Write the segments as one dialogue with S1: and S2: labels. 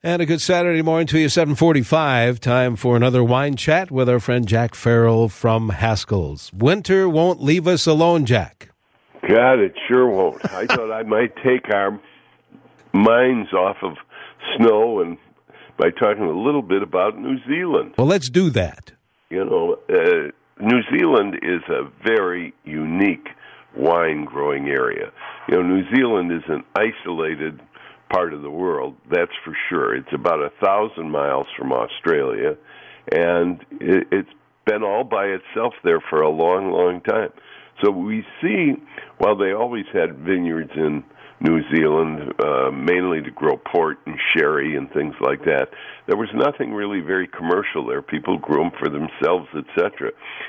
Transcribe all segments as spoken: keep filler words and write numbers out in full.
S1: And a good Saturday morning to you, seven forty-five. Time for another wine chat with our friend Jack Farrell from Haskell's. Winter won't leave us alone, Jack.
S2: God, it sure won't. I thought I might take our minds off of snow and by talking a little bit about New Zealand.
S1: Well, let's do that.
S2: You know, uh, New Zealand is a very unique wine-growing area. You know, New Zealand is an isolated part of the world, that's for sure. It's about a thousand miles from Australia, and it, it's been all by itself there for a long, long time. So we see, while they always had vineyards in New Zealand, uh, mainly to grow port and sherry and things like that, there was nothing really very commercial there. People grew them for themselves, et cetera.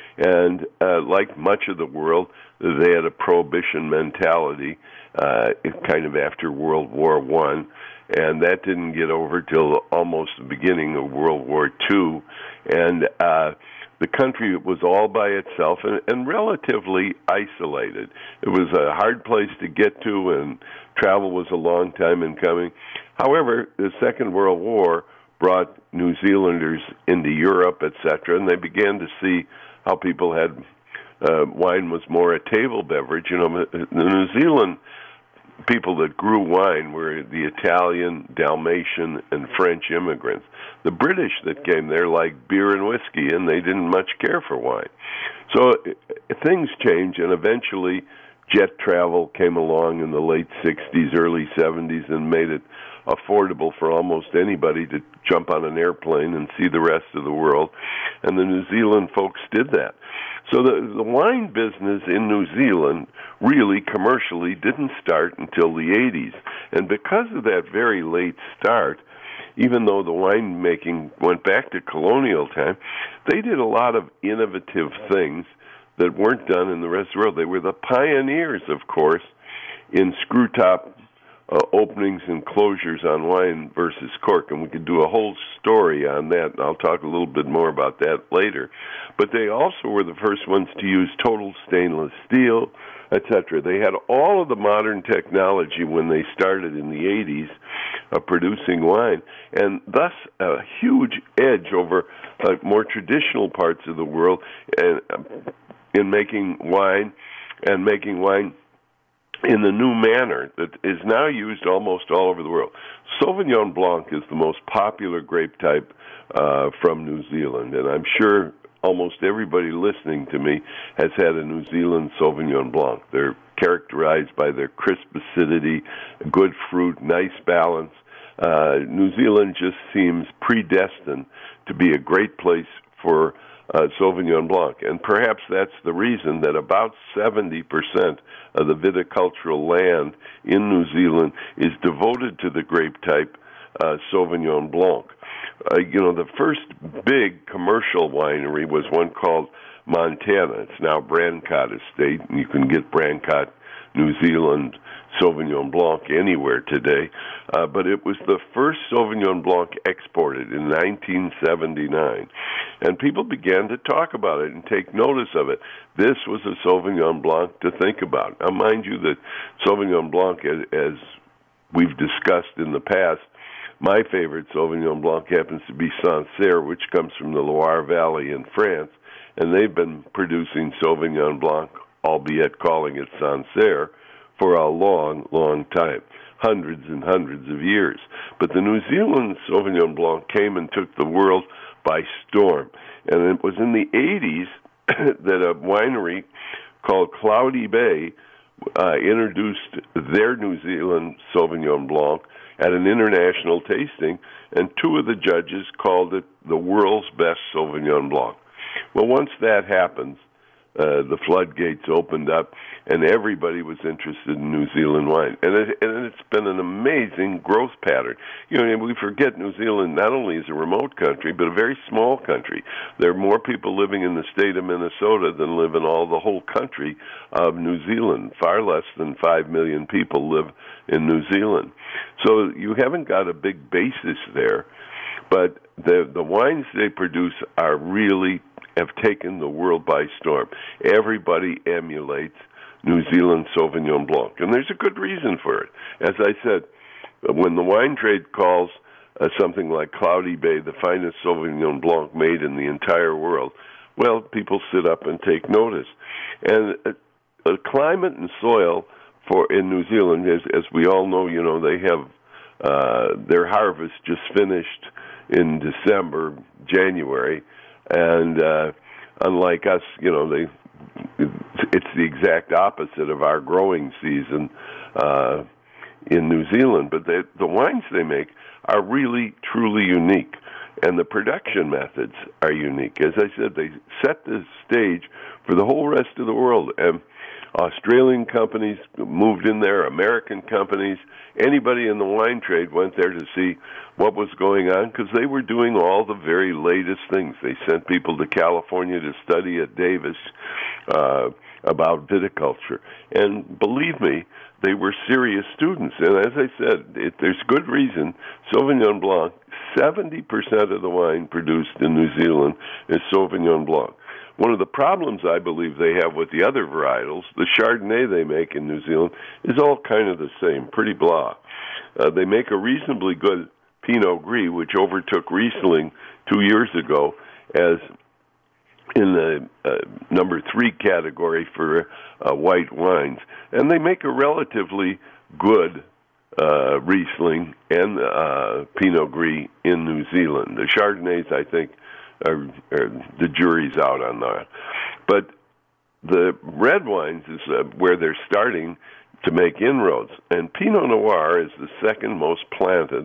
S2: And uh, like much of the world, they had a prohibition mentality, uh, kind of after World War One, and that didn't get over till almost the beginning of World War Two, and uh, the country was all by itself and, and relatively isolated. It was a hard place to get to, and travel was a long time in coming. However, the Second World War brought New Zealanders into Europe, et cetera, and they began to see how people had uh, wine was more a table beverage. You know, the New Zealand people that grew wine were the Italian, Dalmatian, and French immigrants. The British that came there liked beer and whiskey, and they didn't much care for wine. So uh, things changed, and eventually jet travel came along in the late sixties, early seventies, and made it affordable for almost anybody to jump on an airplane and see the rest of the world. And the New Zealand folks did that. So the, the wine business in New Zealand really commercially didn't start until the eighties. And because of that very late start, even though the winemaking went back to colonial time, they did a lot of innovative things that weren't done in the rest of the world. They were the pioneers, of course, in screw-top uh, openings and closures on wine versus cork, and we could do a whole story on that, and I'll talk a little bit more about that later. But they also were the first ones to use total stainless steel, et cetera. They had all of the modern technology when they started in the eighties of producing wine, and thus a huge edge over uh, more traditional parts of the world and, uh, in making wine and making wine in the new manner that is now used almost all over the world. Sauvignon Blanc is the most popular grape type uh, from New Zealand, and I'm sure almost everybody listening to me has had a New Zealand Sauvignon Blanc. They're characterized by their crisp acidity, good fruit, nice balance. Uh, New Zealand just seems predestined to be a great place for uh, Sauvignon Blanc, and perhaps that's the reason that about seventy percent of the viticultural land in New Zealand is devoted to the grape type uh, Sauvignon Blanc. Uh, you know, the first big commercial winery was one called Montana. It's now Brancott Estate, and you can get Brancott New Zealand Sauvignon Blanc anywhere today. Uh, but it was the first Sauvignon Blanc exported in nineteen seventy-nine. And people began to talk about it and take notice of it. This was a Sauvignon Blanc to think about. Now, mind you that Sauvignon Blanc, as, as we've discussed in the past, my favorite Sauvignon Blanc happens to be Sancerre, which comes from the Loire Valley in France, and they've been producing Sauvignon Blanc, albeit calling it Sancerre, for a long, long time, hundreds and hundreds of years. But the New Zealand Sauvignon Blanc came and took the world by storm, and it was in the eighties that a winery called Cloudy Bay uh, introduced their New Zealand Sauvignon Blanc at an international tasting, and two of the judges called it the world's best Sauvignon Blanc. Well, once that happens, uh, the floodgates opened up, and everybody was interested in New Zealand wine. And, it, and it's been an amazing growth pattern. You know, we forget New Zealand not only is a remote country, but a very small country. There are more people living in the state of Minnesota than live in all the whole country of New Zealand. Far less than five million people live in New Zealand. So you haven't got a big basis there, but the the wines they produce are really have taken the world by storm. Everybody emulates New Zealand Sauvignon Blanc, and there's a good reason for it. As I said, when the wine trade calls uh, something like Cloudy Bay, the finest Sauvignon Blanc made in the entire world, well, people sit up and take notice. And uh, uh, climate and soil for in New Zealand, as, as we all know, you know, they have uh, their harvest just finished in December, January, and uh, unlike us, you know, they it's the exact opposite of our growing season uh, in New Zealand. But they, the wines they make are really, truly unique, and the production methods are unique. As I said, they set the stage for the whole rest of the world. And Australian companies moved in there, American companies, anybody in the wine trade went there to see what was going on because they were doing all the very latest things. They sent people to California to study at Davis uh, about viticulture. And believe me, they were serious students. And as I said, it, there's good reason. Sauvignon Blanc, seventy percent of the wine produced in New Zealand is Sauvignon Blanc. One of the problems I believe they have with the other varietals, the Chardonnay they make in New Zealand, is all kind of the same, pretty blah. Uh, they make a reasonably good Pinot Gris, which overtook Riesling two years ago as in the uh, number three category for uh, white wines. And they make a relatively good uh, Riesling and uh, Pinot Gris in New Zealand. The Chardonnays, I think, are, are the jury's out on that. But the red wines is uh, where they're starting to make inroads. And Pinot Noir is the second most planted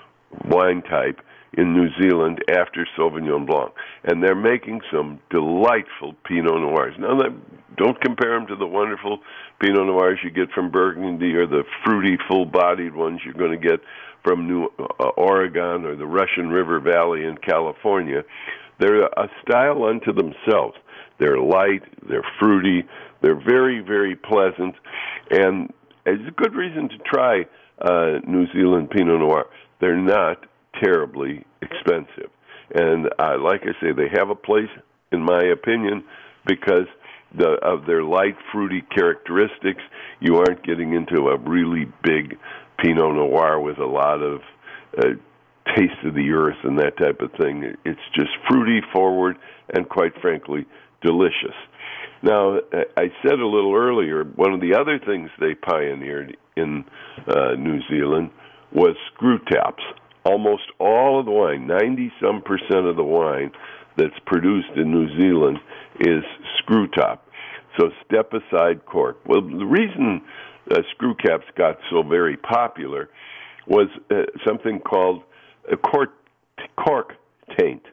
S2: wine type in New Zealand after Sauvignon Blanc. And they're making some delightful Pinot Noirs. Now, that, don't compare them to the wonderful Pinot Noirs you get from Burgundy or the fruity, full-bodied ones you're going to get from New uh, Oregon or the Russian River Valley in California. They're a style unto themselves. They're light, they're fruity, they're very, very pleasant, and it's a good reason to try uh, New Zealand Pinot Noir. They're not terribly expensive. And uh, like I say, they have a place, in my opinion, because the, of their light, fruity characteristics. You aren't getting into a really big Pinot Noir with a lot of uh, taste of the earth and that type of thing. It's just fruity, forward, and quite frankly, delicious. Now, I said a little earlier, one of the other things they pioneered in uh, New Zealand was screw taps. Almost all of the wine, ninety-some percent of the wine that's produced in New Zealand is screw top. So step-aside cork. Well, the reason uh, screw caps got so very popular was uh, something called a cork, cork taint.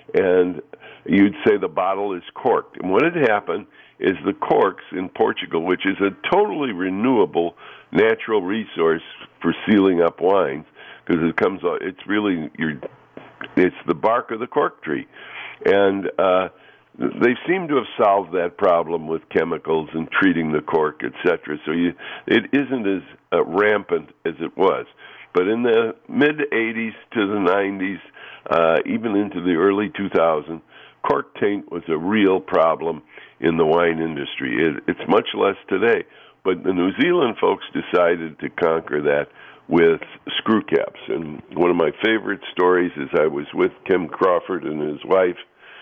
S2: And you'd say the bottle is corked. And what had happened is the corks in Portugal, which is a totally renewable natural resource for sealing up wines, because it comes, it's really your, it's the bark of the cork tree, and uh, they seem to have solved that problem with chemicals and treating the cork, et cetera. So you, it isn't as uh, rampant as it was. But in the mid eighties to the nineties, uh, even into the early two thousands, cork taint was a real problem in the wine industry. It, it's much less today, but the New Zealand folks decided to conquer that with screw caps. And one of my favorite stories is I was with Kim Crawford and his wife,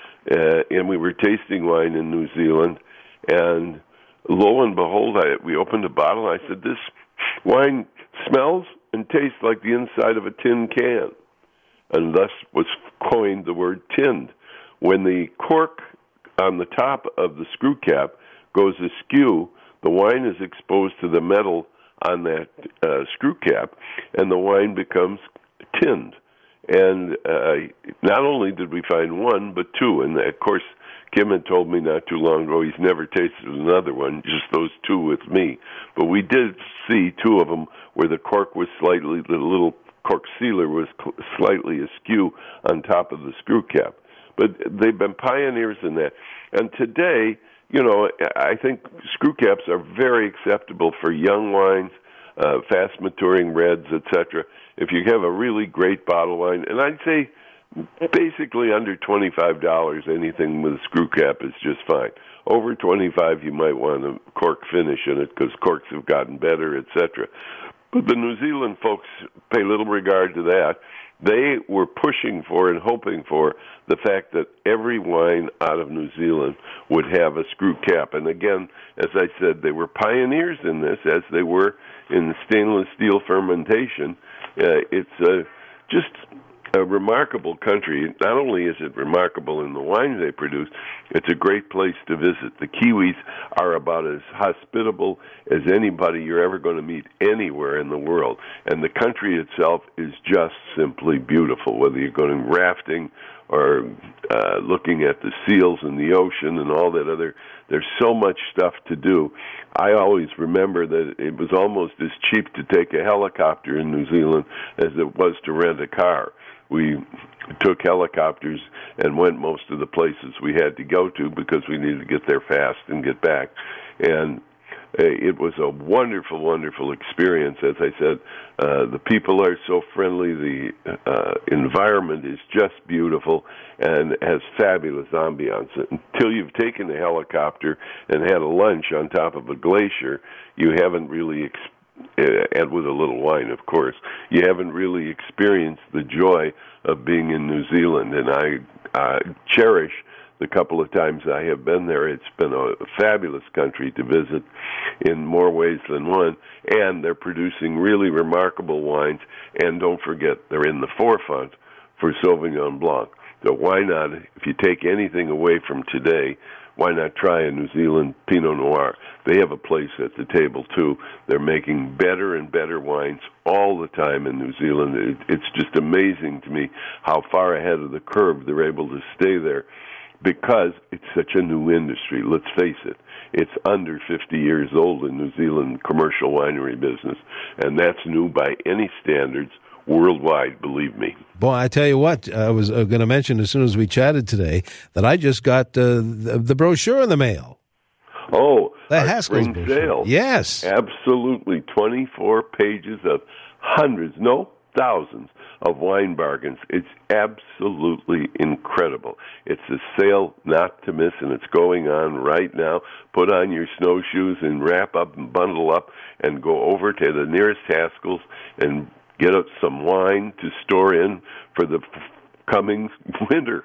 S2: uh, and we were tasting wine in New Zealand, and lo and behold, I, we opened a bottle, and I said, this wine smells and tastes like the inside of a tin can, and thus was coined the word tinned. When the cork on the top of the screw cap goes askew, the wine is exposed to the metal on that uh, screw cap, and the wine becomes tinned. And uh, not only did we find one, but two. And of course, Kim had told me not too long ago he's never tasted another one, just those two with me. But we did see two of them where the cork was slightly, the little cork sealer was slightly askew on top of the screw cap. But they've been pioneers in that. And today, you know, I think screw caps are very acceptable for young wines, uh, fast-maturing reds, et cetera. If you have a really great bottle of wine, and I'd say basically under twenty-five dollars, anything with a screw cap is just fine. Over twenty-five dollars, you might want a cork finish in it because corks have gotten better, et cetera. But the New Zealand folks pay little regard to that. They were pushing for and hoping for the fact that every wine out of New Zealand would have a screw cap. And again, as I said, they were pioneers in this, as they were in stainless steel fermentation. Uh, it's uh, just a remarkable country. Not only is it remarkable in the wines they produce, it's a great place to visit. The Kiwis are about as hospitable as anybody you're ever going to meet anywhere in the world. And the country itself is just simply beautiful, whether you're going rafting or uh, looking at the seals in the ocean and all that other. There's so much stuff to do. I always remember that it was almost as cheap to take a helicopter in New Zealand as it was to rent a car. We took helicopters and went most of the places we had to go to because we needed to get there fast and get back. And it was a wonderful, wonderful experience. As I said, uh, the people are so friendly. The uh, environment is just beautiful and has fabulous ambiance. Until you've taken a helicopter and had a lunch on top of a glacier, you haven't really experienced, and with a little wine, of course, you haven't really experienced the joy of being in New Zealand. And I uh, cherish the couple of times I have been there. It's been a fabulous country to visit in more ways than one, and they're producing really remarkable wines. And don't forget, they're in the forefront for Sauvignon Blanc. So why not, if you take anything away from today, why not try a New Zealand Pinot Noir? They have a place at the table, too. They're making better and better wines all the time in New Zealand. It, it's just amazing to me how far ahead of the curve they're able to stay there because it's such a new industry. Let's face it. It's under fifty years old in New Zealand commercial winery business, and that's new by any standards worldwide, believe me.
S1: Boy, I tell you what, I was uh, going to mention as soon as we chatted today that I just got uh, the, the brochure in the mail.
S2: Oh,
S1: the
S2: our
S1: Haskell's
S2: spring
S1: brochure.
S2: Sale.
S1: Yes.
S2: Absolutely. twenty-four pages of hundreds, no, thousands of wine bargains. It's absolutely incredible. It's a sale not to miss, and it's going on right now. Put on your snowshoes and wrap up and bundle up and go over to the nearest Haskell's and get up some wine to store in for the f- coming winter.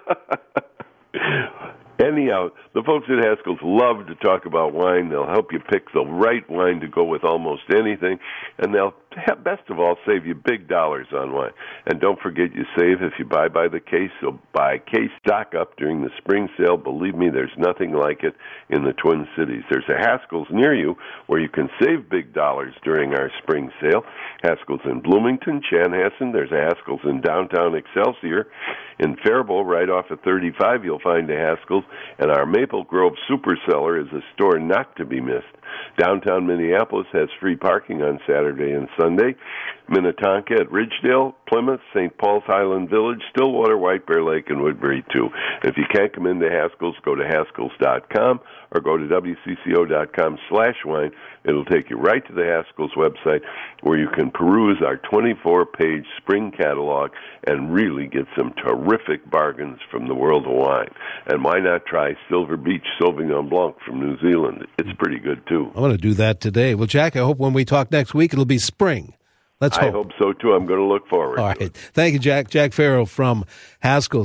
S2: Anyhow, the folks at Haskell's love to talk about wine. They'll help you pick the right wine to go with almost anything, and they'll, best of all, save you big dollars on wine. And don't forget, you save if you buy by the case, so buy case stock up during the spring sale. Believe me, there's nothing like it in the Twin Cities. There's a Haskell's near you where you can save big dollars during our spring sale. Haskell's in Bloomington, Chanhassen. There's a Haskell's in downtown Excelsior. In Faribault, right off of thirty-five, you'll find a Haskell's. And our Maple Grove Super Cellar is a store not to be missed. Downtown Minneapolis has free parking on Saturday and Sunday. Minnetonka at Ridgedale, Plymouth, Saint Paul's Highland Village, Stillwater, White Bear Lake, and Woodbury, too. If you can't come into Haskell's, go to Haskell's dot com or go to W C C O dot com slash wine. It'll take you right to the Haskell's website where you can peruse our twenty-four page spring catalog and really get some terrific bargains from the world of wine. And why not try Silver Beach Sauvignon Blanc from New Zealand? It's pretty good, too.
S1: I want to do that today. Well, Jack, I hope when we talk next week, it'll be spring. Let's hope.
S2: I hope so, too. I'm going to look forward
S1: All
S2: to
S1: right.
S2: it.
S1: Thank you, Jack. Jack Farrell from Haskell.